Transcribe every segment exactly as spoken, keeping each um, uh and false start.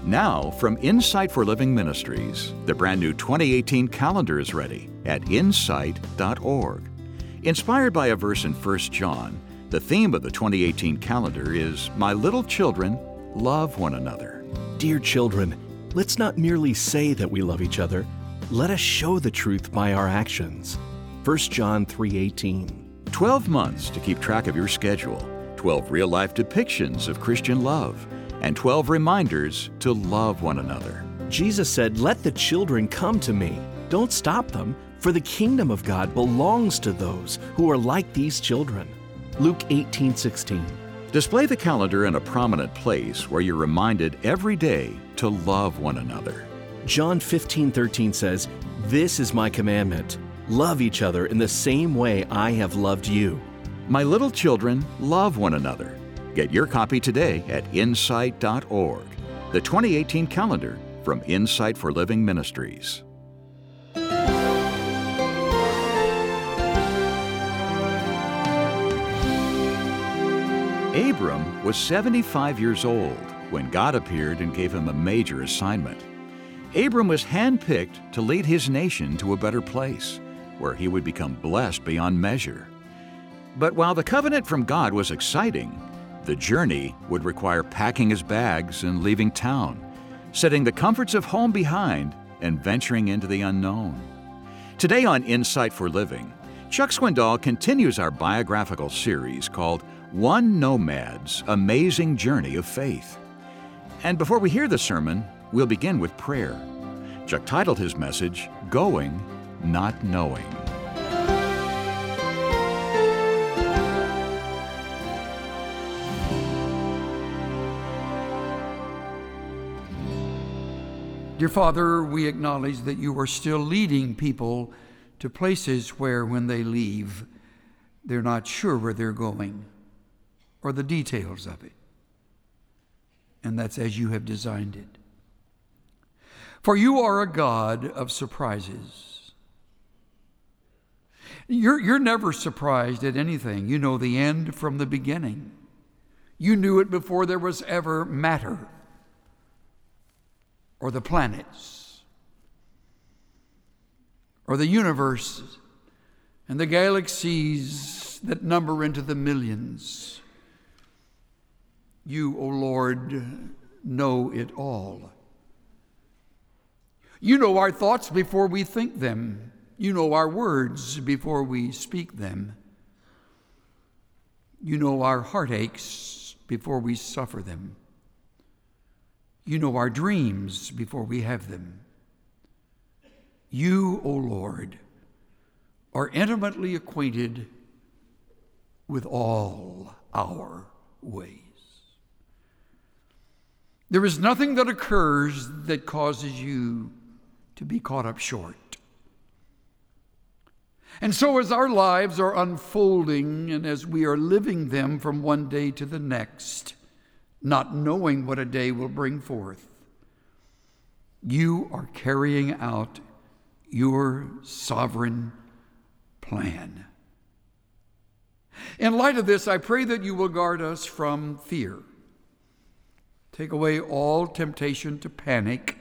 Now, from Insight for Living Ministries, the brand new twenty eighteen calendar is ready at insight dot org. Inspired by a verse in First John, the theme of the twenty eighteen calendar is, "My little children, love one another." Dear children, let's not merely say that we love each other. Let us show the truth by our actions. First John three eighteen. twelve months to keep track of your schedule, twelve real-life depictions of Christian love, and twelve reminders to love one another. Jesus said, "Let the children come to me. Don't stop them, for the kingdom of God belongs to those who are like these children." Luke eighteen sixteen. Display the calendar in a prominent place where you're reminded every day to love one another. John fifteen thirteen says, "This is my commandment. Love each other in the same way I have loved you." My little children, love one another. Get your copy today at insight dot org. The twenty eighteen calendar from Insight for Living Ministries. Abram was seventy-five years old when God appeared and gave him a major assignment. Abram was handpicked to lead his nation to a better place, where he would become blessed beyond measure. But while the covenant from God was exciting, the journey would require packing his bags and leaving town, setting the comforts of home behind and venturing into the unknown. Today on Insight for Living, Chuck Swindoll continues our biographical series called One Nomad's Amazing Journey of Faith. And before we hear the sermon, we'll begin with prayer. Chuck titled his message, Going, Not Knowing. Dear Father, we acknowledge that you are still leading people to places where, when they leave, they're not sure where they're going or the details of it. And that's as you have designed it. For you are a God of surprises. You're, you're never surprised at anything. You know the end from the beginning. You knew it before there was ever matter or the planets or the universe and the galaxies that number into the millions. You, O Lord, know it all. You know our thoughts before we think them. You know our words before we speak them. You know our heartaches before we suffer them. You know our dreams before we have them. You, O Lord, are intimately acquainted with all our ways. There is nothing that occurs that causes you to be caught up short. And so as our lives are unfolding and as we are living them from one day to the next, not knowing what a day will bring forth, you are carrying out your sovereign plan. In light of this, I pray that you will guard us from fear. Take away all temptation to panic.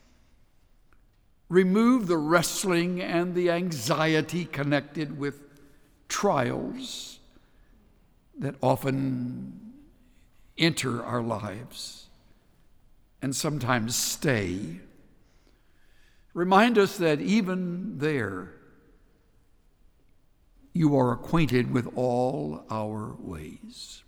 Remove the wrestling and the anxiety connected with trials that often enter our lives and sometimes stay. Remind us that even there, you are acquainted with all our ways.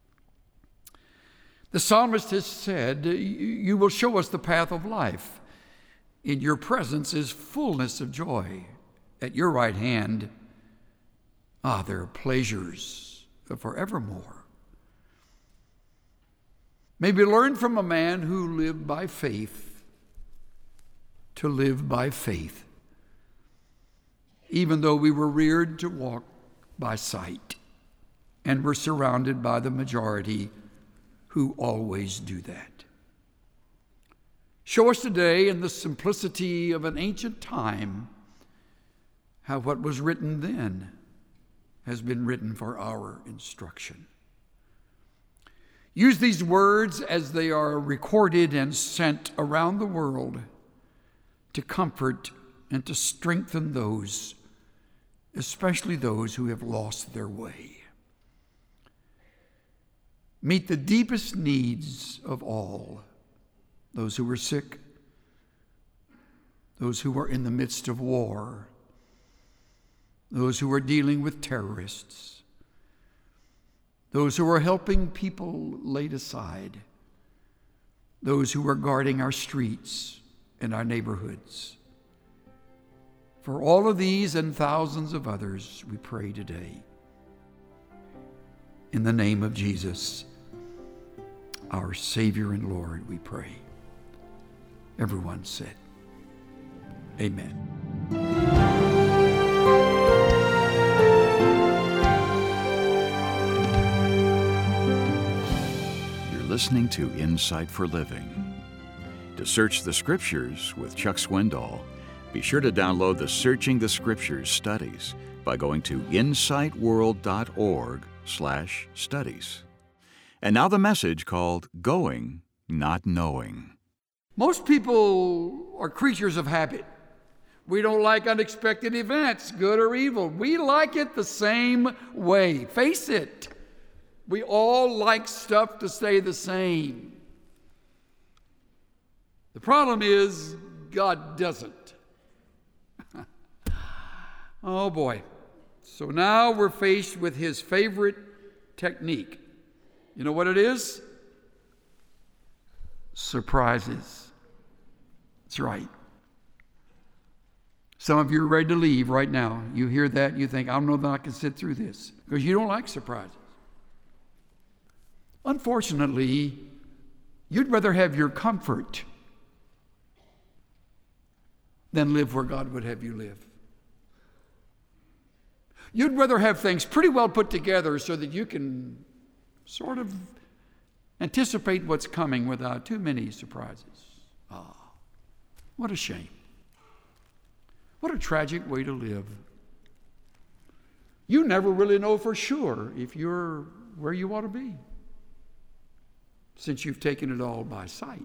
The psalmist has said, you will show us the path of life. In your presence is fullness of joy. At your right hand, ah, there are pleasures forevermore. May we learn from a man who lived by faith to live by faith, even though we were reared to walk by sight and were surrounded by the majority who always do that. Show us today, in the simplicity of an ancient time, how what was written then has been written for our instruction. Use these words as they are recorded and sent around the world to comfort and to strengthen those, especially those who have lost their way. Meet the deepest needs of all, those who are sick, those who are in the midst of war, those who are dealing with terrorists, those who are helping people laid aside, those who are guarding our streets and our neighborhoods. For all of these and thousands of others, we pray today. In the name of Jesus, our Savior and Lord, we pray. Everyone said, Amen. You're listening to Insight for Living. To search the Scriptures with Chuck Swindoll, be sure to download the Searching the Scriptures studies by going to insightworld.org slash studies. And now the message called Going, Not Knowing. Most people are creatures of habit. We don't like unexpected events, good or evil. We like it the same way. Face it. We all like stuff to stay the same. The problem is, God doesn't. Oh boy. So now we're faced with his favorite technique. You know what it is? Surprises. That's right. Some of you are ready to leave right now. You hear that, you think, I don't know that I can sit through this, because you don't like surprises. Unfortunately, you'd rather have your comfort than live where God would have you live. You'd rather have things pretty well put together so that you can sort of anticipate what's coming without too many surprises. Ah, what a shame. What a tragic way to live. You never really know for sure if you're where you ought to be, since you've taken it all by sight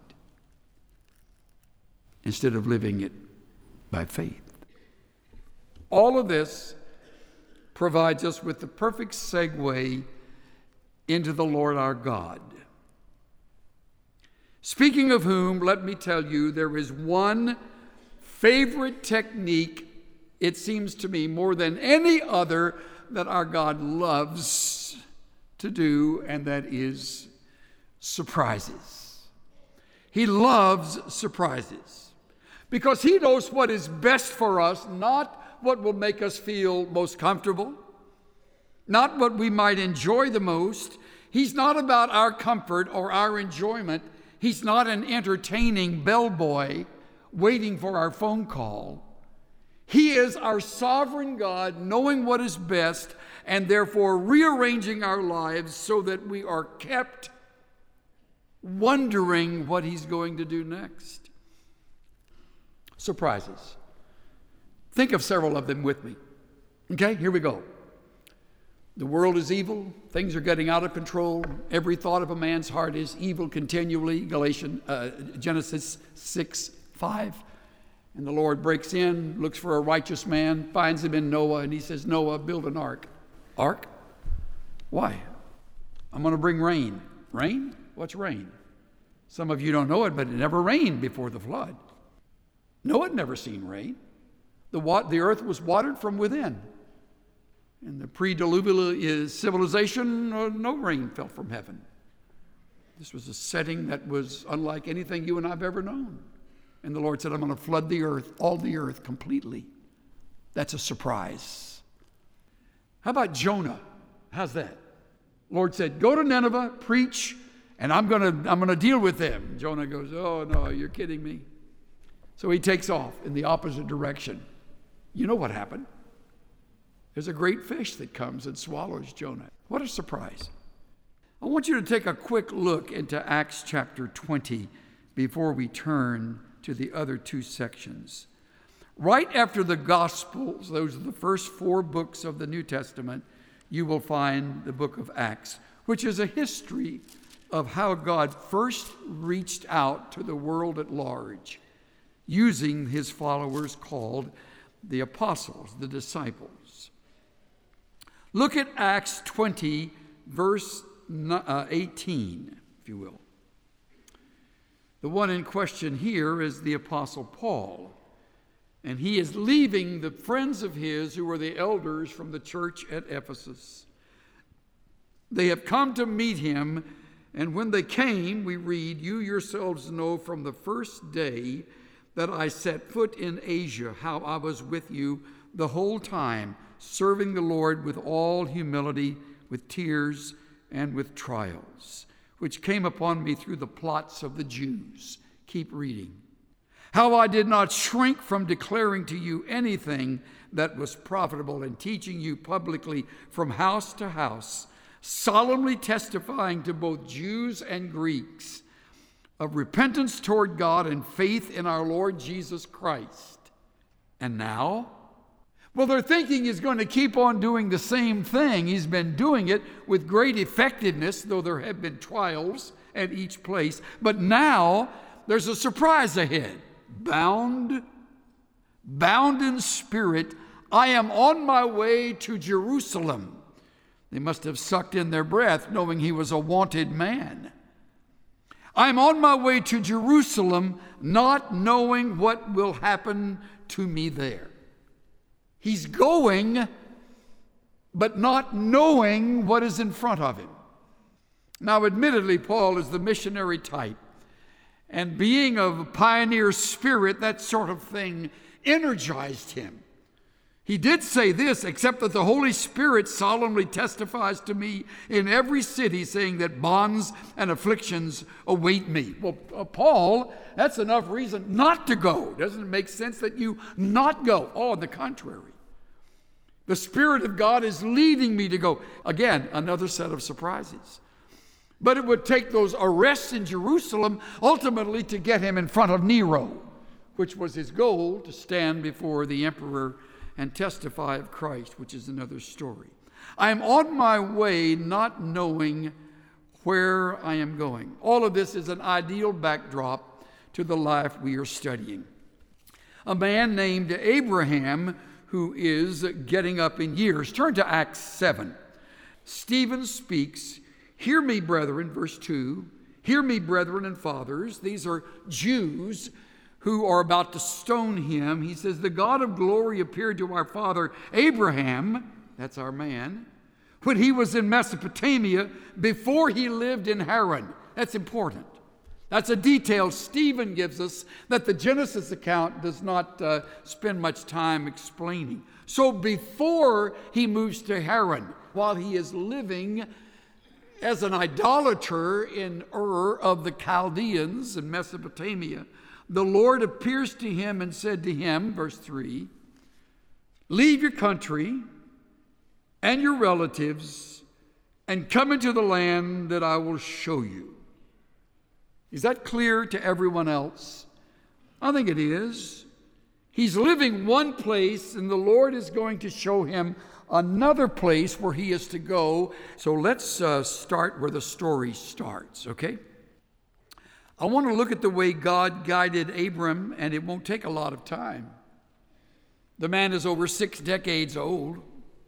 instead of living it by faith. All of this provides us with the perfect segue into the Lord our God. Speaking of whom, let me tell you, there is one favorite technique, it seems to me, more than any other that our God loves to do, and that is surprises. He loves surprises because he knows what is best for us, not what will make us feel most comfortable, not what we might enjoy the most. He's not about our comfort or our enjoyment. He's not an entertaining bellboy waiting for our phone call. He is our sovereign God, knowing what is best and therefore rearranging our lives so that we are kept wondering what he's going to do next. Surprises. Think of several of them with me. Okay, here we go. The world is evil. Things are getting out of control. Every thought of a man's heart is evil continually. Galatians, uh, Genesis six five. And the Lord breaks in, looks for a righteous man, finds him in Noah, and he says, Noah, build an ark. Ark? Why? I'm going to bring rain. Rain? What's rain? Some of you don't know it, but it never rained before the flood. Noah had never seen rain. The, wa- the earth was watered from within. In the pre-diluvial civilization, uh, no rain fell from heaven. This was a setting that was unlike anything you and I have ever known. And the Lord said, I'm going to flood the earth, all the earth completely. That's a surprise. How about Jonah? How's that? Lord said, go to Nineveh, preach, and I'm going to I'm going to deal with them. Jonah goes, oh, no, you're kidding me. So he takes off in the opposite direction. You know what happened? There's a great fish that comes and swallows Jonah. What a surprise. I want you to take a quick look into Acts chapter twenty before we turn to the other two sections. Right after the Gospels, those are the first four books of the New Testament, you will find the book of Acts, which is a history of how God first reached out to the world at large, using his followers called the apostles, the disciples. Look at Acts twenty, verse eighteen, if you will. The one in question here is the Apostle Paul, and he is leaving the friends of his who were the elders from the church at Ephesus. They have come to meet him, and when they came, we read, "You yourselves know from the first day that I set foot in Asia, how I was with you the whole time, serving the Lord with all humility, with tears, and with trials, which came upon me through the plots of the Jews." Keep reading. "How I did not shrink from declaring to you anything that was profitable, and teaching you publicly from house to house, solemnly testifying to both Jews and Greeks of repentance toward God and faith in our Lord Jesus Christ." And now? Well, they're thinking he's going to keep on doing the same thing. He's been doing it with great effectiveness, though there have been trials at each place. But now there's a surprise ahead. Bound, bound in spirit, I am on my way to Jerusalem. They must have sucked in their breath, knowing he was a wanted man. I'm on my way to Jerusalem, not knowing what will happen to me there. He's going, but not knowing what is in front of him. Now, admittedly, Paul is the missionary type, and being of a pioneer spirit, that sort of thing energized him. He did say this, "Except that the Holy Spirit solemnly testifies to me in every city, saying that bonds and afflictions await me." Well, uh, Paul, that's enough reason not to go. Doesn't it make sense that you not go? Oh, on the contrary. The Spirit of God is leading me to go. Again, another set of surprises. But it would take those arrests in Jerusalem ultimately to get him in front of Nero, which was his goal, to stand before the emperor and testify of Christ, which is another story. I am on my way not knowing where I am going. All of this is an ideal backdrop to the life we are studying. A man named Abraham, who is getting up in years. Turn to Acts seven. Stephen speaks, "Hear me, brethren," verse two, "Hear me, brethren and fathers." These are Jews who are about to stone him. He says, "The God of glory appeared to our father Abraham," that's our man, "when he was in Mesopotamia, before he lived in Haran." That's important. That's a detail Stephen gives us that the Genesis account does not uh, spend much time explaining. So before he moves to Haran, while he is living as an idolater in Ur of the Chaldeans in Mesopotamia, the Lord appears to him and said to him, verse three, "Leave your country and your relatives and come into the land that I will show you." Is that clear to everyone else? I think it is. He's living one place, and the Lord is going to show him another place where he is to go. So let's uh, start where the story starts, okay? I want to look at the way God guided Abram, and it won't take a lot of time. The man is over six decades old.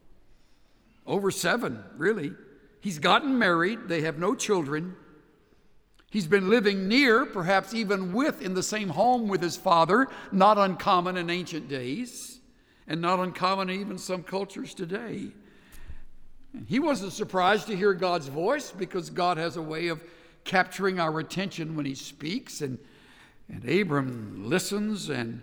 Over seven, really. He's gotten married. They have no children. He's been living near, perhaps even with, in the same home with his father, not uncommon in ancient days, and not uncommon in even some cultures today. And he wasn't surprised to hear God's voice, because God has a way of capturing our attention when he speaks, and, and Abram listens. And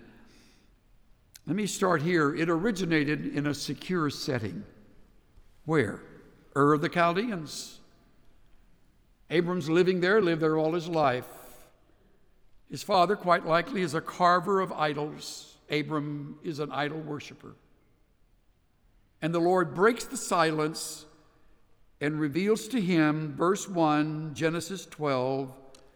let me start here. It originated in a secure setting. Where? Ur of the Chaldeans. Abram's living there, lived there all his life. His father, quite likely, is a carver of idols. Abram is an idol worshiper. And the Lord breaks the silence and reveals to him, verse one, Genesis twelve,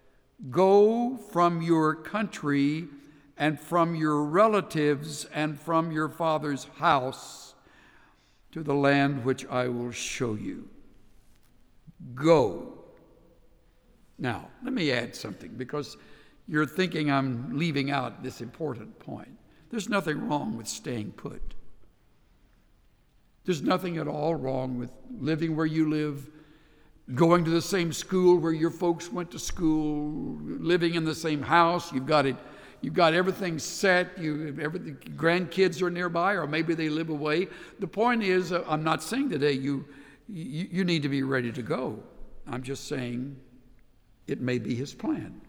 "Go from your country and from your relatives and from your father's house to the land which I will show you." Go. Now, let me add something, because you're thinking I'm leaving out this important point. There's nothing wrong with staying put. There's nothing at all wrong with living where you live, going to the same school where your folks went to school, living in the same house. You've got it. You've got everything set. You, everything, grandkids are nearby, or maybe they live away. The point is, uh, I'm not saying today you, you you need to be ready to go. I'm just saying it may be his plan.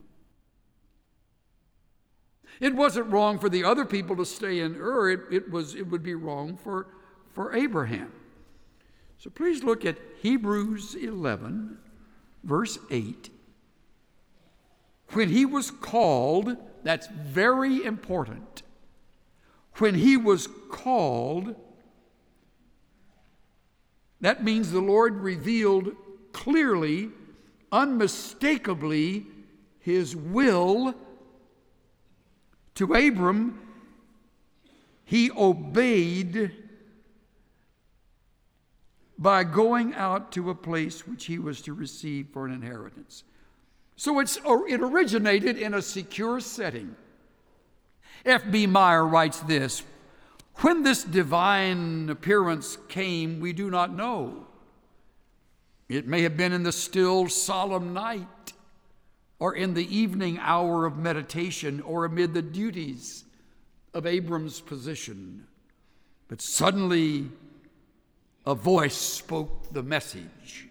It wasn't wrong for the other people to stay in Ur. It, it was. It would be wrong for for Abraham. So please look at Hebrews eleven, verse eight. When he was called, that's very important. When he was called, that means the Lord revealed clearly, unmistakably, his will to Abram. He obeyed by going out to a place which he was to receive for an inheritance. So it's, it originated in a secure setting. F B Meyer writes this: when this divine appearance came, we do not know. It may have been in the still, solemn night, or in the evening hour of meditation, or amid the duties of Abram's position. But suddenly, a voice spoke the message.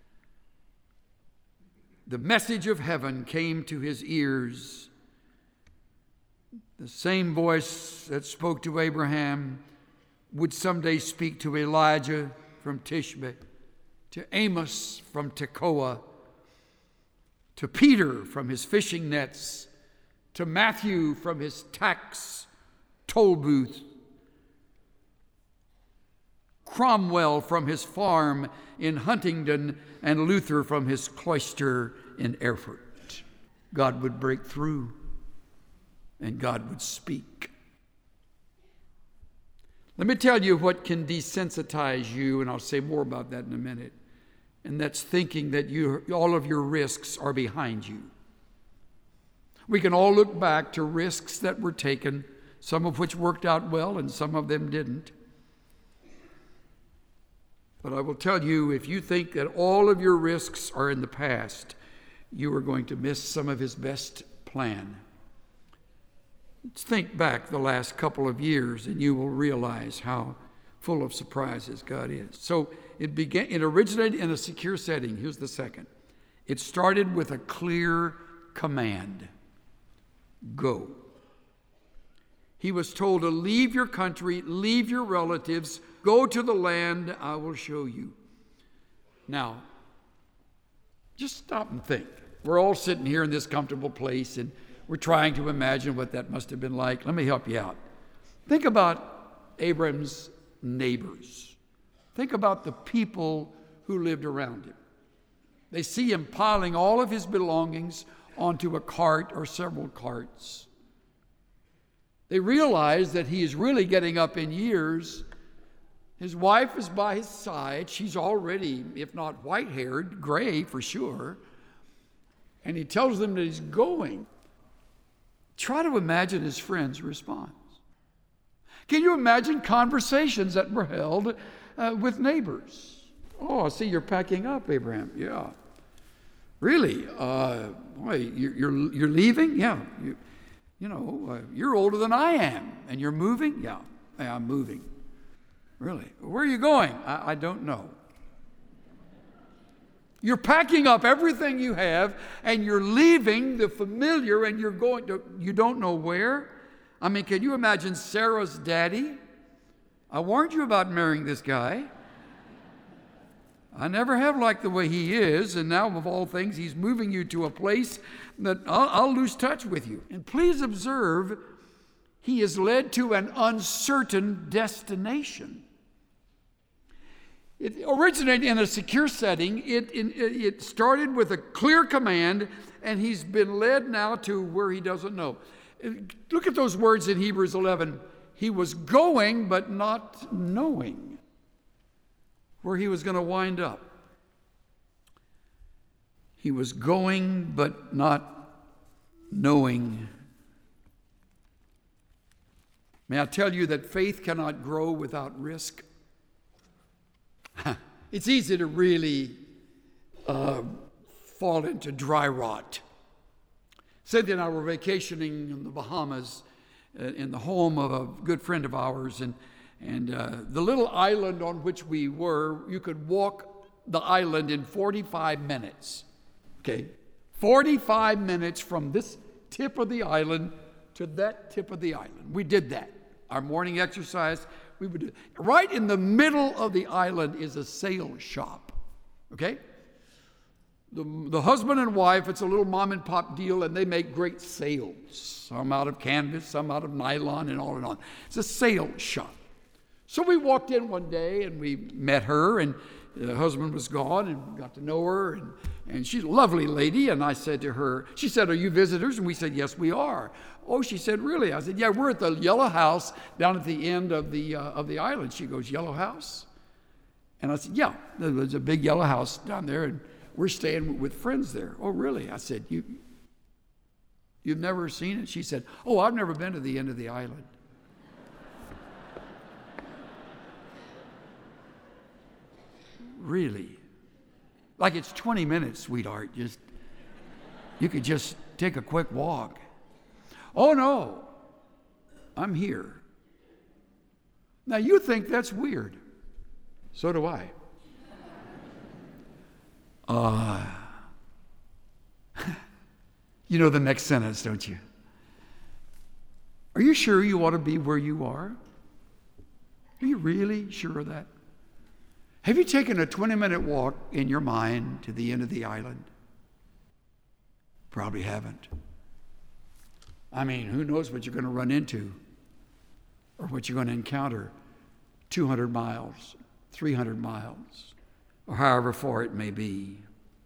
The message of heaven came to his ears. The same voice that spoke to Abraham would someday speak to Elijah from Tishbe, to Amos from Tekoa, to Peter from his fishing nets, to Matthew from his tax toll booth, Cromwell from his farm in Huntingdon, and Luther from his cloister in Erfurt. God would break through, and God would speak. Let me tell you what can desensitize you, and I'll say more about that in a minute, and that's thinking that you, all of your risks are behind you. We can all look back to risks that were taken, some of which worked out well and some of them didn't. But I will tell you, if you think that all of your risks are in the past, you are going to miss some of his best plan. Let's think back the last couple of years, and you will realize how full of surprises God is. So it began. It originated in a secure setting. Here's the second. It started with a clear command: go. He was told to leave your country, leave your relatives, go to the land I will show you. Now, just stop and think. We're all sitting here in this comfortable place, and we're trying to imagine what that must have been like. Let me help you out. Think about Abram's neighbors. Think about the people who lived around him. They see him piling all of his belongings onto a cart or several carts. They realize that he is really getting up in years. His wife is by his side. She's already, if not white-haired, gray for sure. And he tells them that he's going. Try to imagine his friend's response. Can you imagine conversations that were held uh, with neighbors? Oh, I see you're packing up, Abraham. Yeah. Really? Uh, boy, you're, you're, you're leaving? Yeah. You, you know, uh, you're older than I am, and you're moving? Yeah. Yeah, I'm moving. Really? Where are you going? I, I don't know. You're packing up everything you have, and you're leaving the familiar, and you're going to, you don't know where? I mean, can you imagine Sarah's daddy? I warned you about marrying this guy. I never have liked the way he is, and now of all things, he's moving you to a place that I'll, I'll lose touch with you. And please observe, he is led to an uncertain destination. It originated in a secure setting. It, it, it started with a clear command, and he's been led now to where he doesn't know. Look at those words in Hebrews eleven. He was going, but not knowing where he was going to wind up. He was going but not knowing. May I tell you that faith cannot grow without risk? It's easy to really uh, fall into dry rot. Cynthia and I were vacationing in the Bahamas uh, in the home of a good friend of ours, and and uh, the little island on which we were, you could walk the island in forty-five minutes. Okay, forty-five minutes from this tip of the island to that tip of the island. We did that. Our morning exercise, we would do. Right in the middle of the island is a sail shop. Okay? The, the husband and wife, it's a little mom and pop deal, and they make great sails. Some out of canvas, some out of nylon, and on and on. It's a sail shop. So we walked in one day, and we met her, and the husband was gone, and got to know her, and, and she's a lovely lady. And I said to her, she said, "Are you visitors?" And we said, "Yes, we are." "Oh," she said, "Really?" I said, "Yeah, we're at the yellow house down at the end of the uh, of the island." She goes, "Yellow house?" And I said, "Yeah, there's a big yellow house down there, and we're staying with friends there." "Oh, really?" I said, "You, you've never seen it?" She said, "Oh, I've never been to the end of the island." Really? Like it's twenty minutes, sweetheart. Just, you could just take a quick walk. "Oh, no, I'm here." Now, you think that's weird. So do I. Uh, you know the next sentence, don't you? "Are you sure you want to be where you are? Are you really sure of that? Have you taken a twenty-minute walk in your mind to the end of the island?" Probably haven't. I mean, who knows what you're going to run into or what you're going to encounter two hundred miles, three hundred miles, or however far it may be.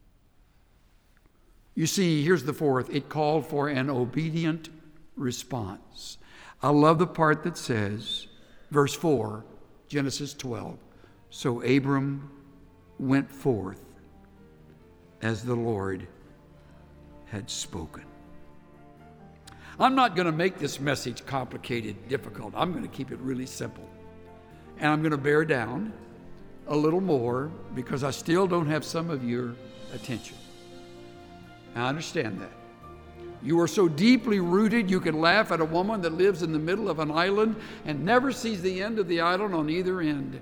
You see, here's the fourth. It called for an obedient response. I love the part that says, verse four, Genesis twelve, "So Abram went forth as the Lord had spoken." I'm not going to make this message complicated, difficult. I'm going to keep it really simple. And I'm going to bear down a little more because I still don't have some of your attention. I understand that. You are so deeply rooted, you can laugh at a woman that lives in the middle of an island and never sees the end of the island on either end.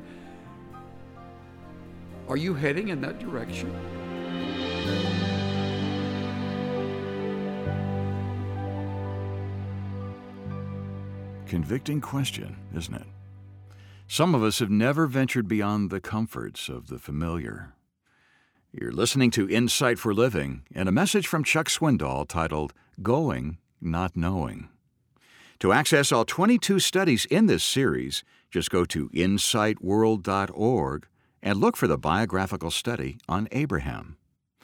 Are you heading in that direction? Convicting question, isn't it? Some of us have never ventured beyond the comforts of the familiar. You're listening to Insight for Living and a message from Chuck Swindoll titled Going, Not Knowing. To access all twenty-two studies in this series, just go to insight world dot org and look for the biographical study on Abraham.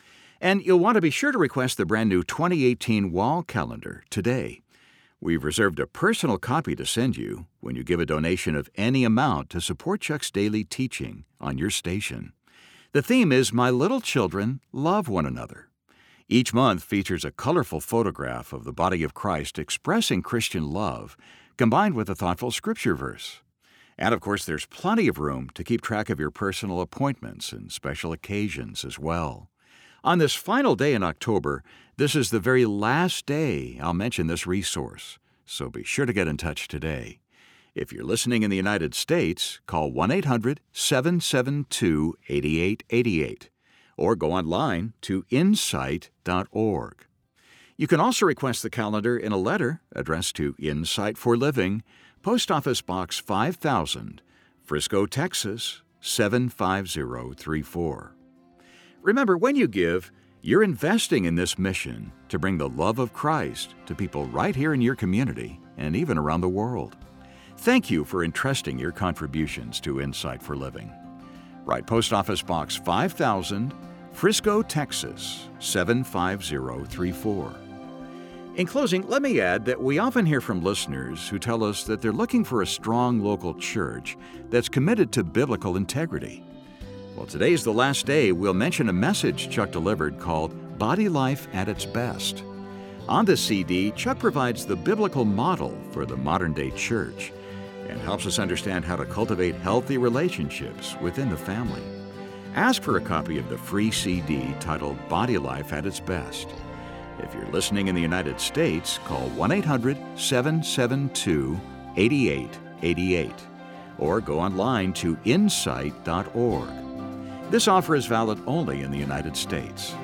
And you'll want to be sure to request the brand new twenty eighteen wall calendar today. We've reserved a personal copy to send you when you give a donation of any amount to support Chuck's daily teaching on your station. The theme is My Little Children, Love One Another. Each month features a colorful photograph of the body of Christ expressing Christian love, combined with a thoughtful scripture verse. And of course, there's plenty of room to keep track of your personal appointments and special occasions as well. On this final day in October, this is the very last day I'll mention this resource, so be sure to get in touch today. If you're listening in the United States, call one eight hundred seven seven two eight eight eight eight or go online to insight dot org. You can also request the calendar in a letter addressed to Insight for Living, Post Office Box five thousand, Frisco, Texas seven five zero three four. Remember, when you give, you're investing in this mission to bring the love of Christ to people right here in your community and even around the world. Thank you for entrusting your contributions to Insight for Living. Write Post Office Box five thousand, Frisco, Texas seven five zero three four. In closing, let me add that we often hear from listeners who tell us that they're looking for a strong local church that's committed to biblical integrity. Well, today's the last day we'll mention a message Chuck delivered called Body Life at Its Best. On the C D, Chuck provides the biblical model for the modern-day church and helps us understand how to cultivate healthy relationships within the family. Ask for a copy of the free C D titled Body Life at Its Best. If you're listening in the United States, call one eight hundred, seven seven two, eight eight eight eight or go online to insight dot org. This offer is valid only in the United States.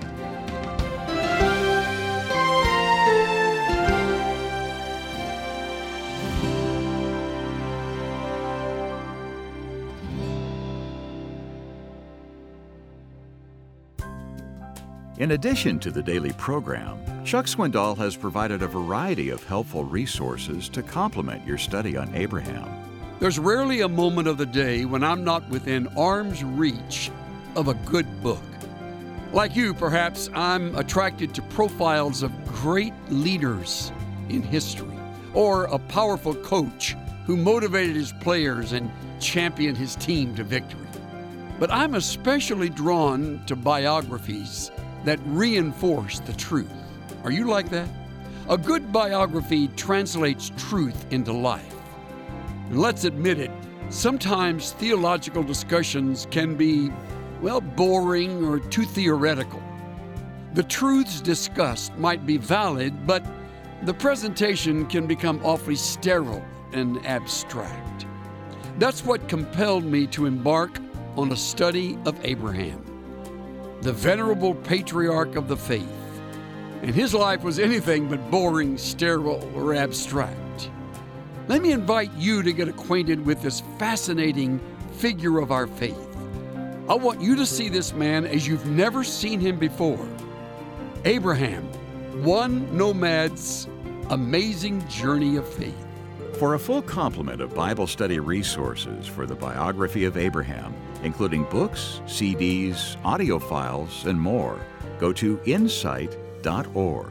In addition to the daily program, Chuck Swindoll has provided a variety of helpful resources to complement your study on Abraham. There's rarely a moment of the day when I'm not within arm's reach of a good book. Like you, perhaps, I'm attracted to profiles of great leaders in history, or a powerful coach who motivated his players and championed his team to victory. But I'm especially drawn to biographies that reinforce the truth. Are you like that? A good biography translates truth into life. And let's admit it, sometimes theological discussions can be, well, boring or too theoretical. The truths discussed might be valid, but the presentation can become awfully sterile and abstract. That's what compelled me to embark on a study of Abraham, the venerable patriarch of the faith. And his life was anything but boring, sterile, or abstract. Let me invite you to get acquainted with this fascinating figure of our faith. I want you to see this man as you've never seen him before. Abraham, one nomad's amazing journey of faith. For a full complement of Bible study resources for the biography of Abraham, including books, C Ds, audio files, and more, go to insight dot org.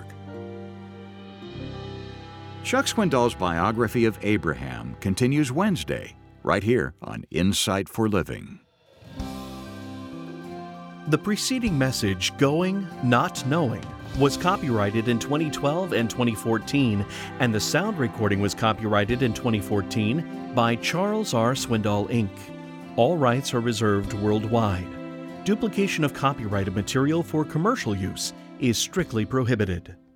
Chuck Swindoll's biography of Abraham continues Wednesday, right here on Insight for Living. The preceding message, Going, Not Knowing, was copyrighted in twenty twelve and twenty fourteen, and the sound recording was copyrighted in twenty fourteen by Charles R. Swindoll, Incorporated. All rights are reserved worldwide. Duplication of copyrighted material for commercial use is strictly prohibited.